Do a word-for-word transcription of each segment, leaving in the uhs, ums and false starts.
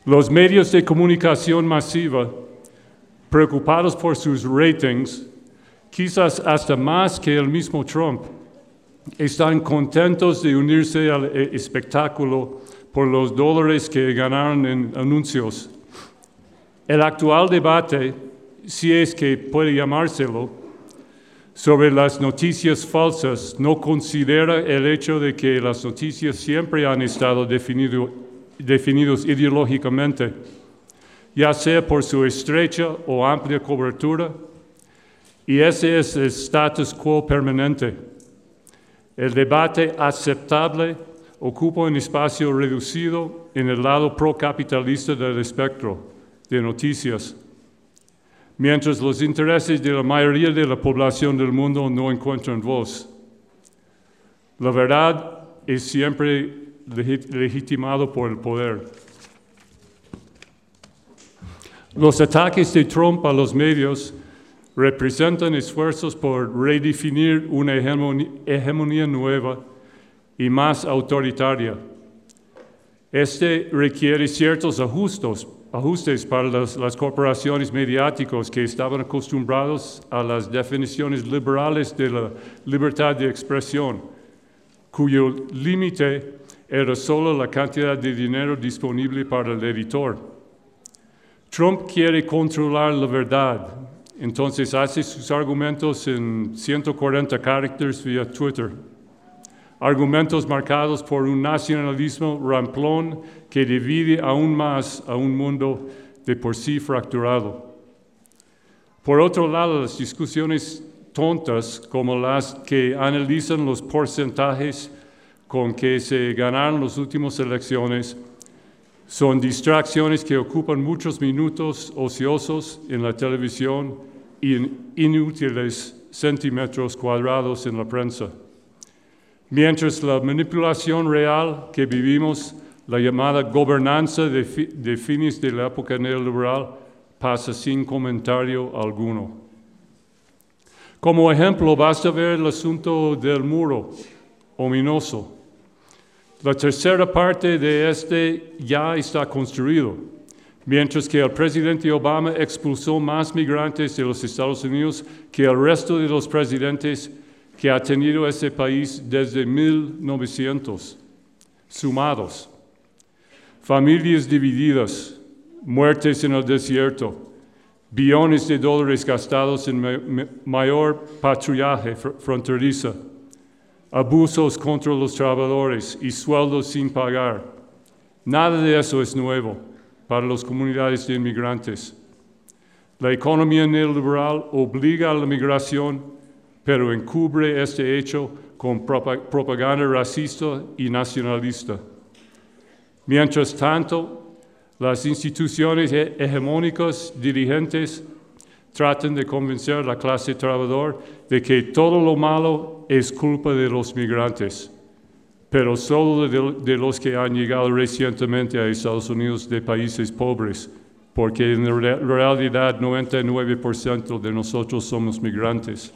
Los medios de comunicación masiva, preocupados por sus ratings, quizás hasta más que el mismo Trump, están contentos de unirse al espectáculo por los dólares que ganaron en anuncios. El actual debate, si es que puede llamárselo, sobre las noticias falsas no considera el hecho de que las noticias siempre han estado definido, definidos ideológicamente, ya sea por su estrecha o amplia cobertura, y ese es el status quo permanente. El debate aceptable ocupa un espacio reducido en el lado procapitalista del espectro de noticias, mientras los intereses de la mayoría de la población del mundo no encuentran voz. La verdad es siempre legitimado por el poder. Los ataques de Trump a los medios representan esfuerzos por redefinir una hegemonía, hegemonía nueva y más autoritaria. Este requiere ciertos ajustes, ajustes para las, las corporaciones mediáticas que estaban acostumbrados a las definiciones liberales de la libertad de expresión, cuyo límite era solo la cantidad de dinero disponible para el editor. Trump quiere controlar la verdad, entonces hace sus argumentos en ciento cuarenta caracteres vía Twitter. Argumentos marcados por un nacionalismo ramplón que divide aún más a un mundo de por sí fracturado. Por otro lado, las discusiones tontas como las que analizan los porcentajes con que se ganaron las últimas elecciones son distracciones que ocupan muchos minutos ociosos en la televisión y inútiles centímetros cuadrados en la prensa. Mientras la manipulación real que vivimos, la llamada gobernanza de, fi de fines de la época neoliberal, pasa sin comentario alguno. Como ejemplo, basta ver el asunto del muro ominoso. La tercera parte de este ya está construido, mientras que el presidente Obama expulsó más migrantes de los Estados Unidos que el resto de los presidentes que ha tenido ese país desde mil novecientos, sumados. Familias divididas, muertes en el desierto, billones de dólares gastados en ma mayor patrullaje fr fronteriza, abusos contra los trabajadores y sueldos sin pagar. Nada de eso es nuevo para las comunidades de inmigrantes. La economía neoliberal obliga a la migración, pero encubre este hecho con propaganda racista y nacionalista. Mientras tanto, las instituciones hegemónicas dirigentes tratan de convencer a la clase trabajadora de que todo lo malo es culpa de los migrantes, pero solo de, de los que han llegado recientemente a Estados Unidos de países pobres, porque en realidad noventa y nueve por ciento de nosotros somos migrantes.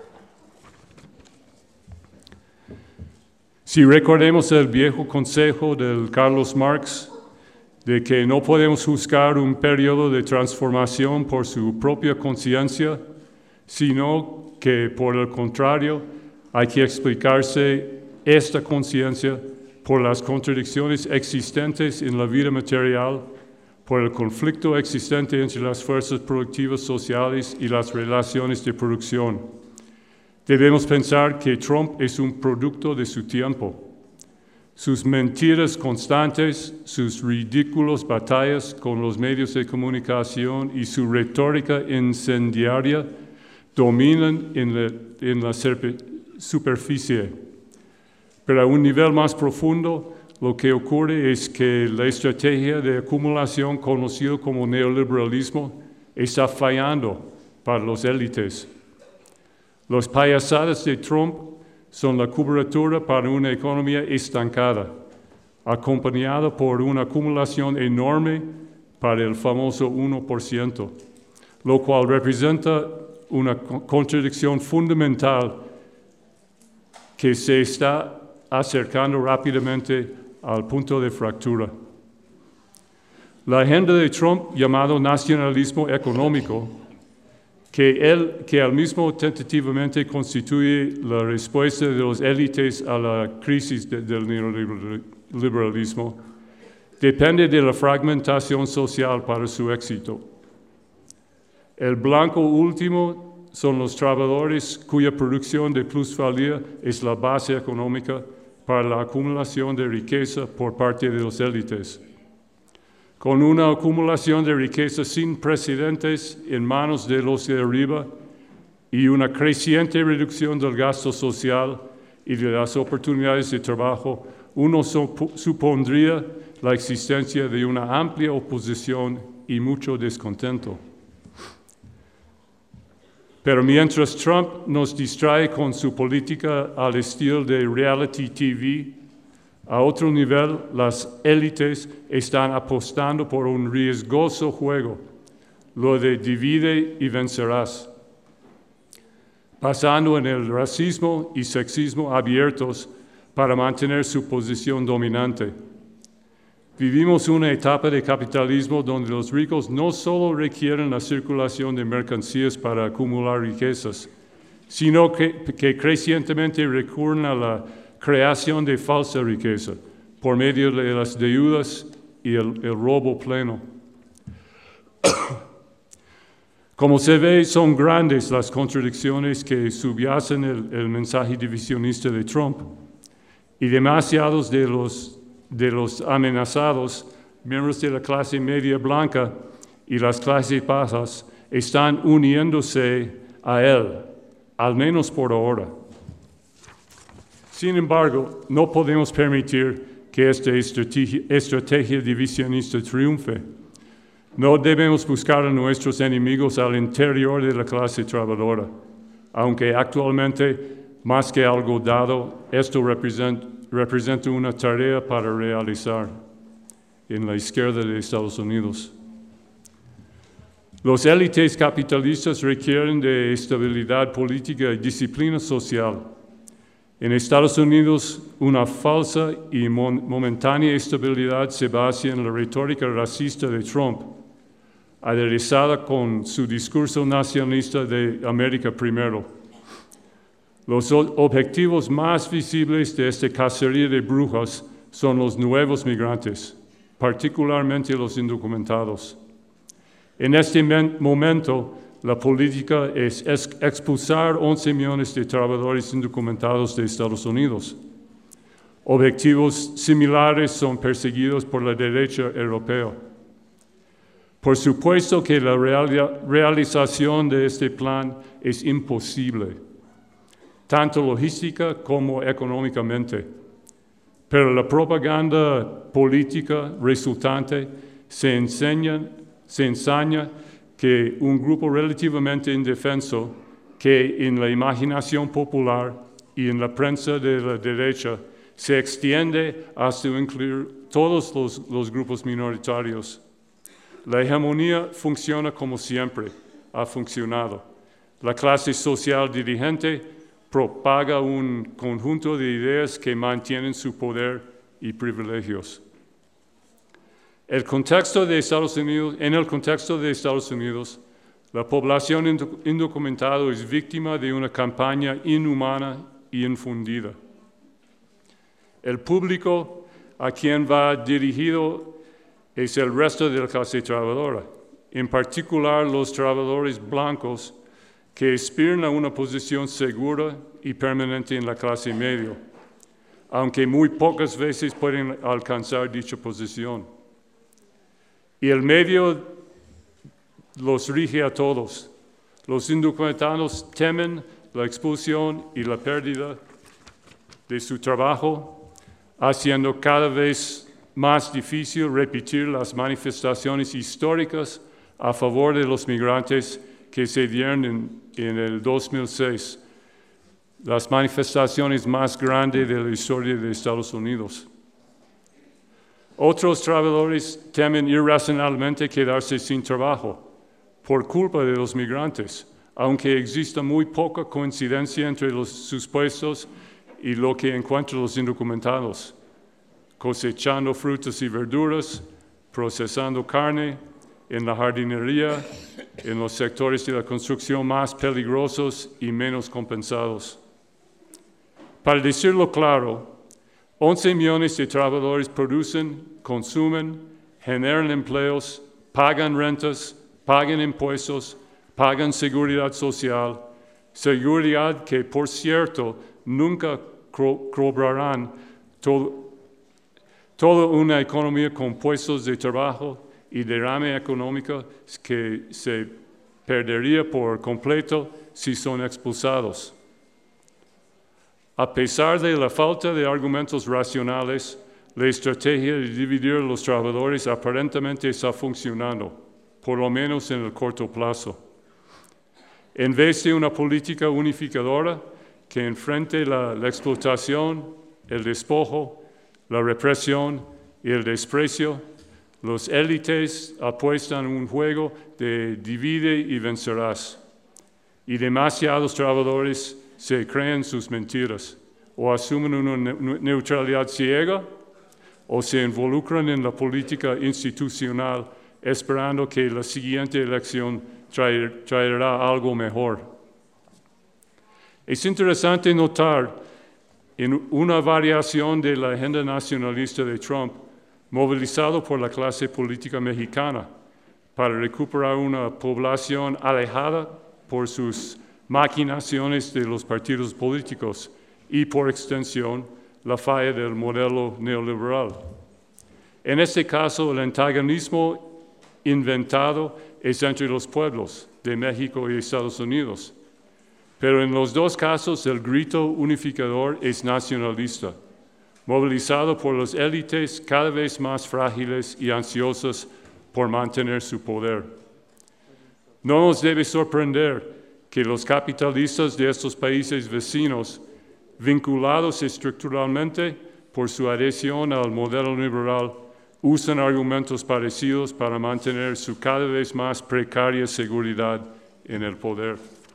Si recordemos el viejo consejo de Carlos Marx, de que no podemos juzgar un periodo de transformación por su propia conciencia, sino que, por el contrario, hay que explicarse esta conciencia por las contradicciones existentes en la vida material, por el conflicto existente entre las fuerzas productivas sociales y las relaciones de producción. Debemos pensar que Trump es un producto de su tiempo. Sus mentiras constantes, sus ridículas batallas con los medios de comunicación y su retórica incendiaria dominan en la, en la superficie. Pero a un nivel más profundo, lo que ocurre es que la estrategia de acumulación conocida como neoliberalismo está fallando para las élites. Las payasadas de Trump son la cobertura para una economía estancada, acompañada por una acumulación enorme para el famoso uno por ciento, lo cual representa una contradicción fundamental que se está acercando rápidamente al punto de fractura. La agenda de Trump, llamado nacionalismo económico, que, él, que al mismo tentativamente constituye la respuesta de las élites a la crisis de, del neoliberalismo, depende de la fragmentación social para su éxito. El blanco último son los trabajadores cuya producción de plusvalía es la base económica para la acumulación de riqueza por parte de las élites. Con una acumulación de riqueza sin precedentes en manos de los de arriba y una creciente reducción del gasto social y de las oportunidades de trabajo, uno supondría la existencia de una amplia oposición y mucho descontento. Pero mientras Trump nos distrae con su política al estilo de reality T V, a otro nivel, las élites están apostando por un riesgoso juego, lo de divide y vencerás, basando en el racismo y sexismo abiertos para mantener su posición dominante. Vivimos una etapa de capitalismo donde los ricos no solo requieren la circulación de mercancías para acumular riquezas, sino que, que crecientemente recurren a la creación de falsa riqueza por medio de las deudas y el, el robo pleno. Como se ve, son grandes las contradicciones que subyacen el, el mensaje divisionista de Trump, y demasiados de los, de los amenazados, miembros de la clase media blanca y las clases bajas, están uniéndose a él, al menos por ahora. Sin embargo, no podemos permitir que esta estrategia, estrategia divisionista triunfe. No debemos buscar a nuestros enemigos al interior de la clase trabajadora, aunque actualmente, más que algo dado, esto representa, representa una tarea para realizar en la izquierda de Estados Unidos. Los élites capitalistas requieren de estabilidad política y disciplina social. En Estados Unidos, una falsa y momentánea estabilidad se basa en la retórica racista de Trump, aderezada con su discurso nacionalista de América primero. Los objetivos más visibles de esta cacería de brujas son los nuevos migrantes, particularmente los indocumentados. En este momento, la política es expulsar once millones de trabajadores indocumentados de Estados Unidos. Objetivos similares son perseguidos por la derecha europea. Por supuesto que la realización de este plan es imposible, tanto logística como económicamente. Pero la propaganda política resultante se enseña, se ensaña que un grupo relativamente indefenso que en la imaginación popular y en la prensa de la derecha se extiende hasta incluir todos los, los grupos minoritarios. La hegemonía funciona como siempre ha funcionado. La clase social dirigente propaga un conjunto de ideas que mantienen su poder y privilegios. El contexto de Estados Unidos, en el contexto de Estados Unidos, la población indocumentada es víctima de una campaña inhumana y infundida. El público a quien va dirigido es el resto de la clase trabajadora, en particular los trabajadores blancos que aspiran a una posición segura y permanente en la clase media, aunque muy pocas veces pueden alcanzar dicha posición. Y el medio los rige a todos. Los indocumentados temen la expulsión y la pérdida de su trabajo, haciendo cada vez más difícil repetir las manifestaciones históricas a favor de los migrantes que se dieron en, en el dos mil seis, las manifestaciones más grandes de la historia de Estados Unidos. Otros trabajadores temen irracionalmente quedarse sin trabajo por culpa de los migrantes, aunque exista muy poca coincidencia entre los, sus puestos y lo que encuentran los indocumentados, cosechando frutas y verduras, procesando carne, en la jardinería, en los sectores de la construcción más peligrosos y menos compensados. Para decirlo claro, once millones de trabajadores producen, consumen, generan empleos, pagan rentas, pagan impuestos, pagan seguridad social, seguridad que, por cierto, nunca cobrarán todo, toda una economía con puestos de trabajo y derrame económico que se perdería por completo si son expulsados. A pesar de la falta de argumentos racionales, la estrategia de dividir a los trabajadores aparentemente está funcionando, por lo menos en el corto plazo. En vez de una política unificadora que enfrente la, la explotación, el despojo, la represión y el desprecio, los élites apuestan un juego de divide y vencerás. Y demasiados trabajadores se creen sus mentiras, o asumen una neutralidad ciega, o se involucran en la política institucional esperando que la siguiente elección traer, traerá algo mejor. Es interesante notar en una variación de la agenda nacionalista de Trump, movilizado por la clase política mexicana para recuperar una población alejada por sus maquinaciones de los partidos políticos y, por extensión, la falla del modelo neoliberal. En este caso, el antagonismo inventado es entre los pueblos de México y Estados Unidos, pero en los dos casos el grito unificador es nacionalista, movilizado por las élites cada vez más frágiles y ansiosas por mantener su poder. No nos debe sorprender que los capitalistas de estos países vecinos, vinculados estructuralmente por su adhesión al modelo liberal, usan argumentos parecidos para mantener su cada vez más precaria seguridad en el poder.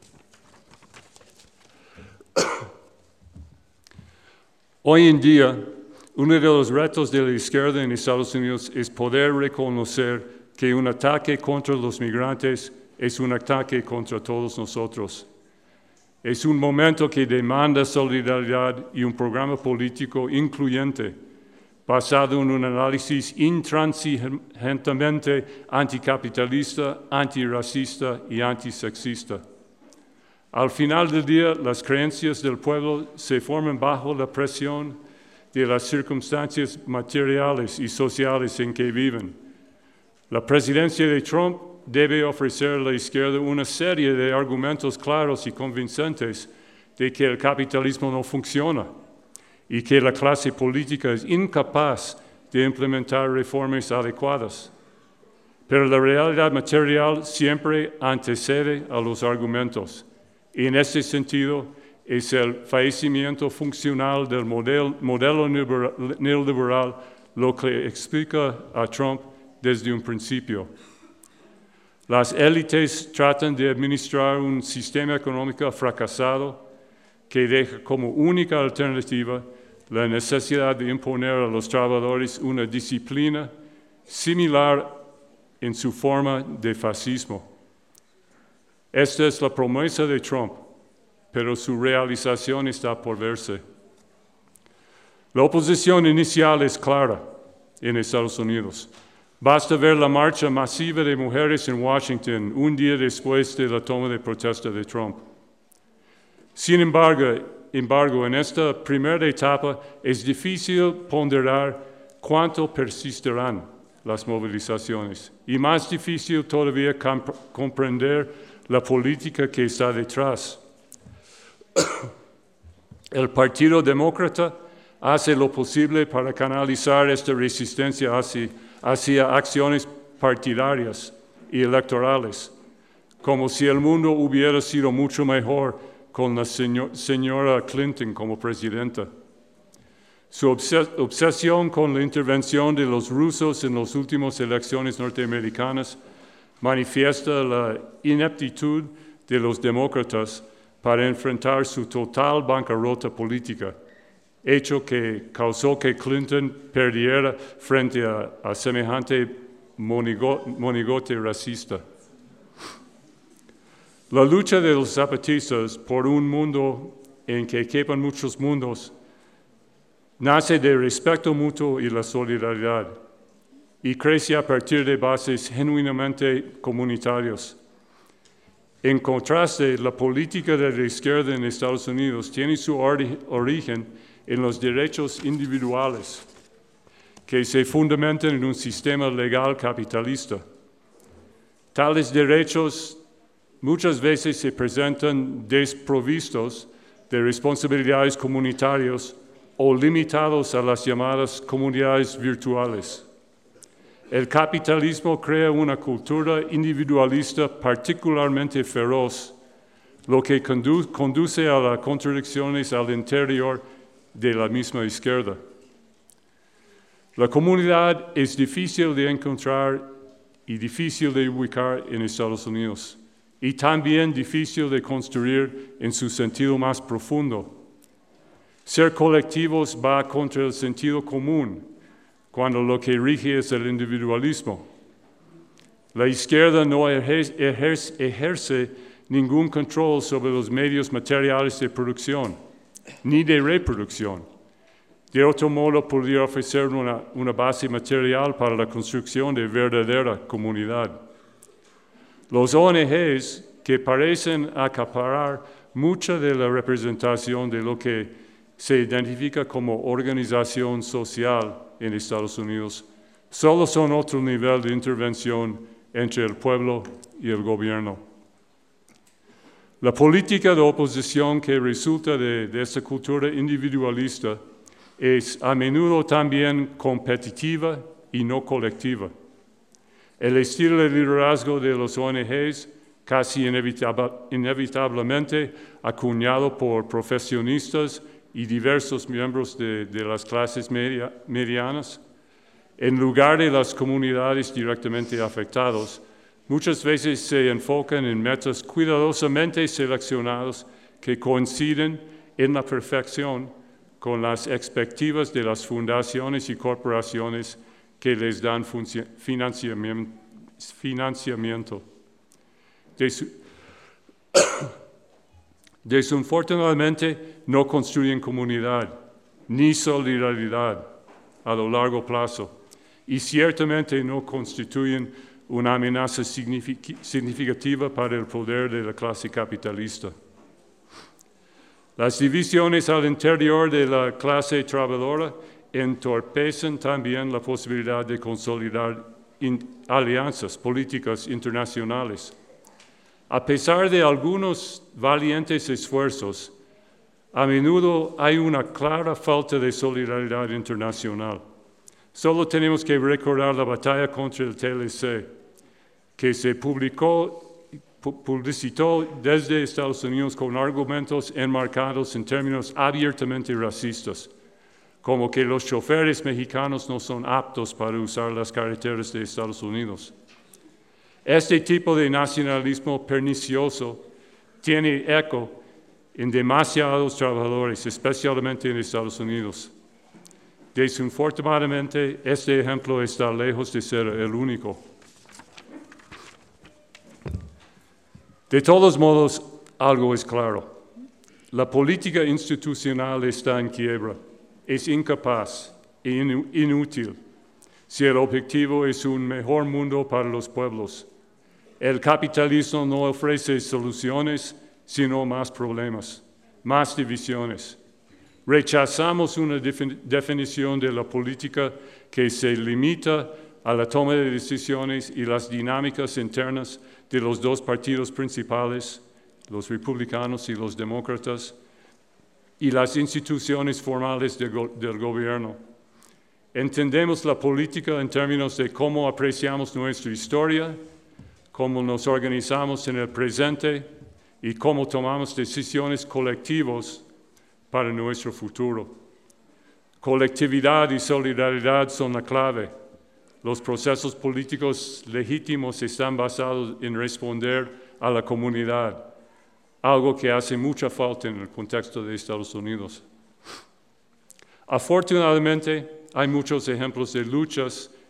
Hoy en día, uno de los retos de la izquierda en Estados Unidos es poder reconocer que un ataque contra los migrantes es un ataque contra todos nosotros. Es un momento que demanda solidaridad y un programa político incluyente, basado en un análisis intransigentemente anticapitalista, antirracista y antisexista. Al final del día, las creencias del pueblo se forman bajo la presión de las circunstancias materiales y sociales en que viven. La presidencia de Trump debe ofrecer a la izquierda una serie de argumentos claros y convincentes de que el capitalismo no funciona y que la clase política es incapaz de implementar reformas adecuadas. Pero la realidad material siempre antecede a los argumentos. Y en ese sentido, es el fallecimiento funcional del modelo, modelo neoliberal lo que explica a Trump desde un principio. Las élites tratan de administrar un sistema económico fracasado que deja como única alternativa la necesidad de imponer a los trabajadores una disciplina similar en su forma de fascismo. Esta es la promesa de Trump, pero su realización está por verse. La oposición inicial es clara en Estados Unidos. Basta ver la marcha masiva de mujeres en Washington un día después de la toma de protesta de Trump. Sin embargo, embargo, en esta primera etapa es difícil ponderar cuánto persistirán las movilizaciones y más difícil todavía comp- comprender la política que está detrás. El Partido Demócrata hace lo posible para canalizar esta resistencia hacia, hacia acciones partidarias y electorales, como si el mundo hubiera sido mucho mejor con la señor, señora Clinton como presidenta. Su obses- obsesión con la intervención de los rusos en las últimas elecciones norteamericanas manifiesta la ineptitud de los demócratas para enfrentar su total bancarrota política, hecho que causó que Clinton perdiera frente a, a semejante monigote racista. La lucha de los zapatistas por un mundo en que quepan muchos mundos nace del respeto mutuo y la solidaridad, y crece a partir de bases genuinamente comunitarias. En contraste, la política de la izquierda en Estados Unidos tiene su ori- origen en los derechos individuales, que se fundamentan en un sistema legal capitalista. Tales derechos muchas veces se presentan desprovistos de responsabilidades comunitarias o limitados a las llamadas comunidades virtuales. El capitalismo crea una cultura individualista particularmente feroz, lo que condu- conduce a las contradicciones al interior de la misma izquierda. La comunidad es difícil de encontrar y difícil de ubicar en Estados Unidos, y también difícil de construir en su sentido más profundo. Ser colectivos va contra el sentido común, cuando lo que rige es el individualismo. La izquierda no ejerce, ejerce, ejerce ningún control sobre los medios materiales de producción, ni de reproducción. De otro modo, podría ofrecer una, una base material para la construcción de verdadera comunidad. Los O N Ges, que parecen acaparar mucha de la representación de lo que se identifica como organización social en Estados Unidos, solo son otro nivel de intervención entre el pueblo y el gobierno. La política de oposición que resulta de, de esta cultura individualista es a menudo también competitiva y no colectiva. El estilo de liderazgo de los O N Ges, casi inevitable, inevitablemente acuñado por profesionistas y diversos miembros de, de las clases media, medianas, en lugar de las comunidades directamente afectadas, muchas veces se enfocan en metas cuidadosamente seleccionadas que coinciden en la perfección con las expectativas de las fundaciones y corporaciones que les dan financiamiento. Des Desafortunadamente no construyen comunidad ni solidaridad a lo largo plazo, y ciertamente no constituyen una amenaza significativa para el poder de la clase capitalista. Las divisiones al interior de la clase trabajadora entorpecen también la posibilidad de consolidar alianzas políticas internacionales. A pesar de algunos valientes esfuerzos, a menudo hay una clara falta de solidaridad internacional. Solo tenemos que recordar la batalla contra el T L C, que se publicó, pu publicitó desde Estados Unidos con argumentos enmarcados en términos abiertamente racistas, como que los choferes mexicanos no son aptos para usar las carreteras de Estados Unidos. Este tipo de nacionalismo pernicioso tiene eco en demasiados trabajadores, especialmente en Estados Unidos. Desafortunadamente, este ejemplo está lejos de ser el único. De todos modos, algo es claro. La política institucional está en quiebra, es incapaz e inútil si el objetivo es un mejor mundo para los pueblos. El capitalismo no ofrece soluciones, sino más problemas, más divisiones. Rechazamos una definición de la política que se limita a la toma de decisiones y las dinámicas internas de los dos partidos principales, los republicanos y los demócratas, y las instituciones formales de go- del gobierno. Entendemos la política en términos de cómo apreciamos nuestra historia, cómo nos organizamos en el presente y cómo tomamos decisiones colectivas para nuestro futuro. Colectividad y solidaridad son la clave. Los procesos políticos legítimos están basados en responder a la comunidad, algo que hace mucha falta en el contexto de Estados Unidos. Afortunadamente, hay muchos ejemplos de luchas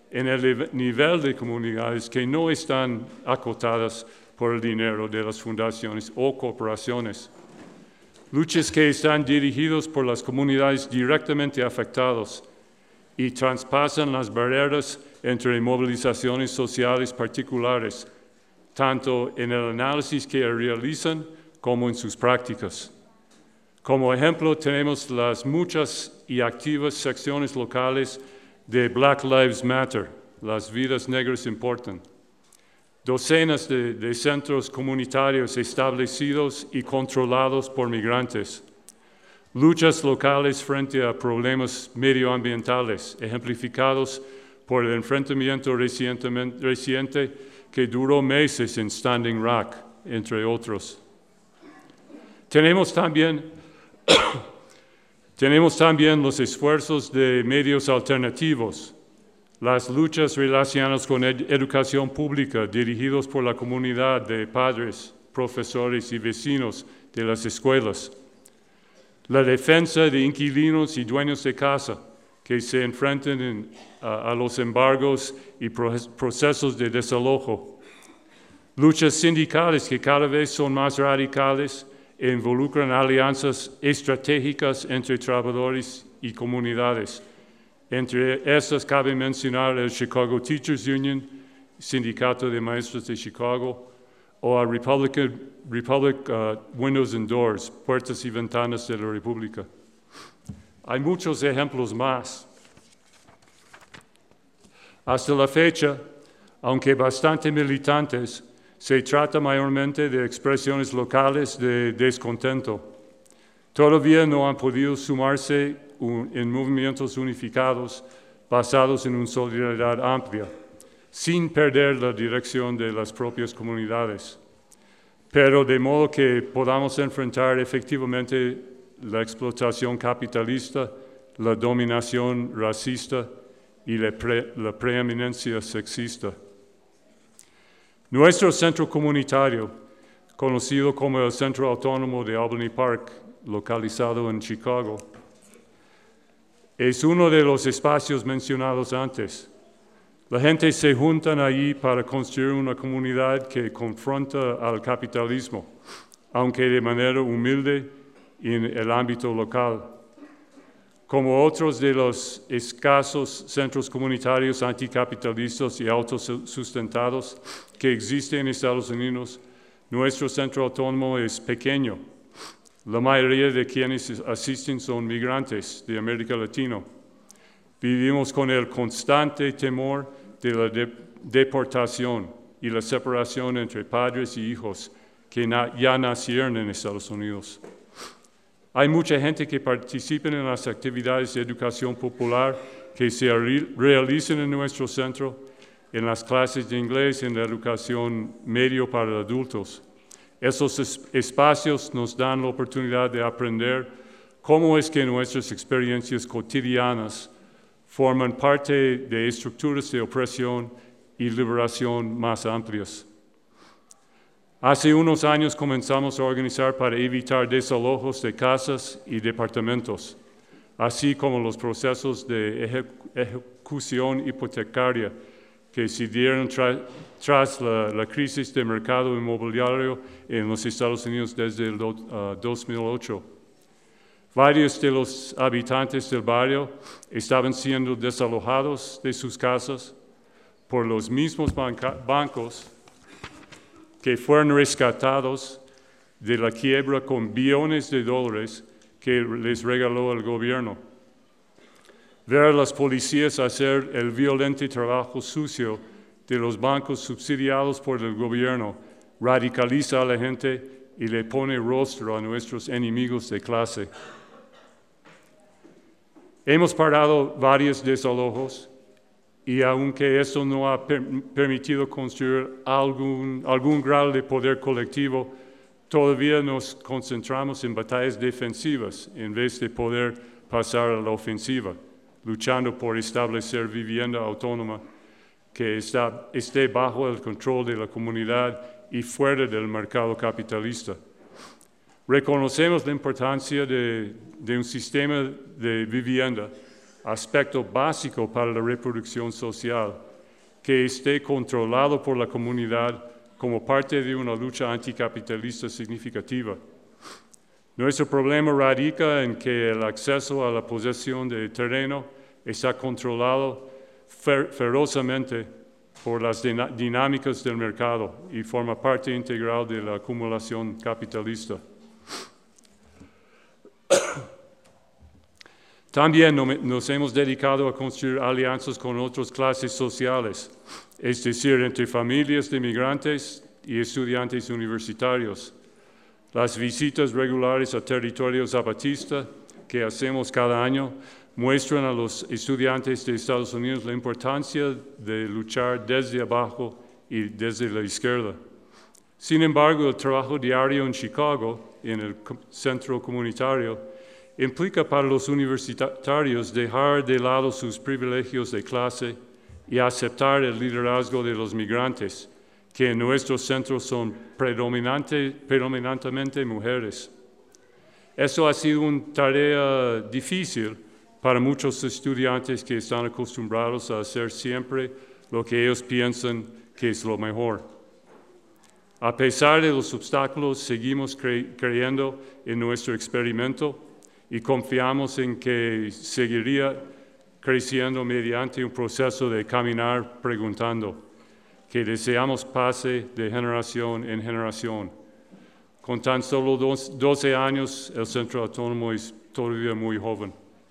en el nivel de comunidades que no están acotadas por el dinero de las fundaciones o corporaciones. Luchas que están dirigidas por las comunidades directamente afectadas y traspasan las barreras entre movilizaciones sociales particulares, tanto en el análisis que realizan como en sus prácticas. Como ejemplo, tenemos las muchas y activas secciones locales de Black Lives Matter, las vidas negras importan. Docenas de, de centros comunitarios establecidos y controlados por migrantes. Luchas locales frente a problemas medioambientales, ejemplificados por el enfrentamiento reciente que duró meses en Standing Rock, entre otros. Tenemos también, tenemos también los esfuerzos de medios alternativos, las luchas relacionadas con ed- educación pública dirigidos por la comunidad de padres, profesores y vecinos de las escuelas. La defensa de inquilinos y dueños de casa que se enfrentan en, a, a los embargos y pro- procesos de desalojo. Luchas sindicales que cada vez son más radicales e involucran alianzas estratégicas entre trabajadores y comunidades. Entre estas cabe mencionar el Chicago Teachers Union, Sindicato de Maestros de Chicago, o a Republic, Republic uh, Windows and Doors, Puertas y Ventanas de la República. Hay muchos ejemplos más. Hasta la fecha, aunque bastante militantes, se trata mayormente de expresiones locales de descontento. Todavía no han podido sumarse un, en movimientos unificados basados en una solidaridad amplia, sin perder la dirección de las propias comunidades, pero de modo que podamos enfrentar efectivamente la explotación capitalista, la dominación racista y la, pre, la preeminencia sexista. Nuestro centro comunitario, conocido como el Centro Autónomo de Albany Park, localizado en Chicago, es uno de los espacios mencionados antes. La gente se junta allí para construir una comunidad que confronta al capitalismo, aunque de manera humilde en el ámbito local. Como otros de los escasos centros comunitarios anticapitalistas y autosustentados que existen en Estados Unidos, nuestro centro autónomo es pequeño. La mayoría de quienes asisten son migrantes de América Latina. Vivimos con el constante temor de la de- deportación y la separación entre padres y hijos que na- ya nacieron en Estados Unidos. Hay mucha gente que participa en las actividades de educación popular que se re- realizan en nuestro centro, en las clases de inglés, en la educación medio para adultos. Esos es- espacios nos dan la oportunidad de aprender cómo es que nuestras experiencias cotidianas forman parte de estructuras de opresión y liberación más amplias. Hace unos años comenzamos a organizar para evitar desalojos de casas y departamentos, así como los procesos de eje- ejecución hipotecaria que se dieron tra- tras la, la crisis de mercado inmobiliario en los Estados Unidos desde el do, uh, dos mil ocho. Varios de los habitantes del barrio estaban siendo desalojados de sus casas por los mismos banca- bancos que fueron rescatados de la quiebra con billones de dólares que les regaló el gobierno. Ver a las policías hacer el violento trabajo sucio de los bancos subsidiados por el gobierno radicaliza a la gente y le pone rostro a nuestros enemigos de clase. Hemos parado varios desalojos y aunque esto no ha per- permitido construir algún, algún grado de poder colectivo, todavía nos concentramos en batallas defensivas en vez de poder pasar a la ofensiva, luchando por establecer vivienda autónoma que está, esté bajo el control de la comunidad y fuera del mercado capitalista. Reconocemos la importancia de, de un sistema de vivienda aspecto básico para la reproducción social, que esté controlado por la comunidad como parte de una lucha anticapitalista significativa. Nuestro problema radica en que el acceso a la posesión de terreno está controlado fer ferozmente por las dinámicas del mercado y forma parte integral de la acumulación capitalista. También nos hemos dedicado a construir alianzas con otras clases sociales, es decir, entre familias de migrantes y estudiantes universitarios. Las visitas regulares a territorio zapatista que hacemos cada año muestran a los estudiantes de Estados Unidos la importancia de luchar desde abajo y desde la izquierda. Sin embargo, el trabajo diario en Chicago, en el centro comunitario, implica para los universitarios dejar de lado sus privilegios de clase y aceptar el liderazgo de los migrantes, que en nuestros centros son predominante, predominantemente mujeres. Eso ha sido una tarea difícil para muchos estudiantes que están acostumbrados a hacer siempre lo que ellos piensan que es lo mejor. A pesar de los obstáculos, seguimos cre- creyendo en nuestro experimento y confiamos en que seguiría creciendo mediante un proceso de caminar preguntando, que deseamos pase de generación en generación. Con tan solo dos, doce años, el Centro Autónomo es todavía muy joven.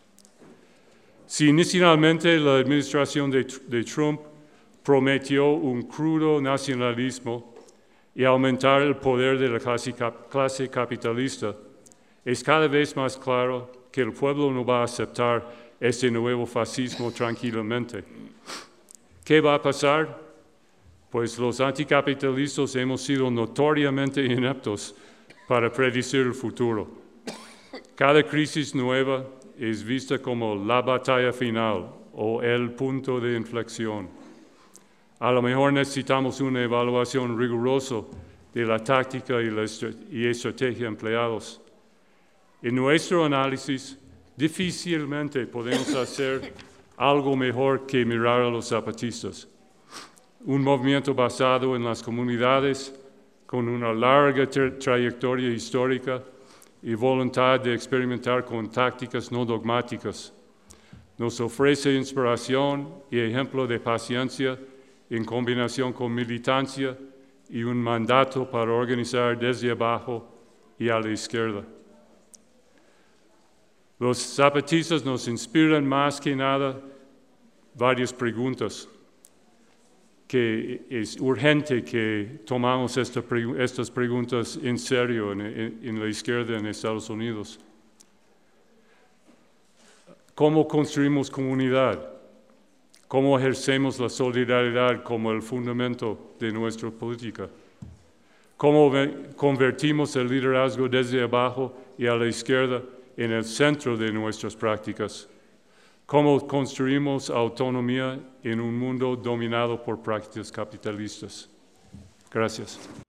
Si inicialmente la administración de, de Trump prometió un crudo nacionalismo y aumentar el poder de la clase, cap, clase capitalista, es cada vez más claro que el pueblo no va a aceptar este nuevo fascismo tranquilamente. ¿Qué va a pasar? Pues los anticapitalistas hemos sido notoriamente ineptos para predecir el futuro. Cada crisis nueva es vista como la batalla final o el punto de inflexión. A lo mejor necesitamos una evaluación rigurosa de la táctica y la y estrategia empleados. En nuestro análisis, difícilmente podemos hacer algo mejor que mirar a los zapatistas. Un movimiento basado en las comunidades, con una larga tra- trayectoria histórica y voluntad de experimentar con tácticas no dogmáticas. Nos ofrece inspiración y ejemplo de paciencia en combinación con militancia y un mandato para organizar desde abajo y a la izquierda. Los zapatistas nos inspiran más que nada varias preguntas, que es urgente que tomamos esta, estas preguntas en serio en, en, en la izquierda en Estados Unidos. ¿Cómo construimos comunidad? ¿Cómo ejercemos la solidaridad como el fundamento de nuestra política? ¿Cómo convertimos el liderazgo desde abajo y a la izquierda en el centro de nuestras prácticas? ¿Cómo construimos autonomía en un mundo dominado por prácticas capitalistas? Gracias.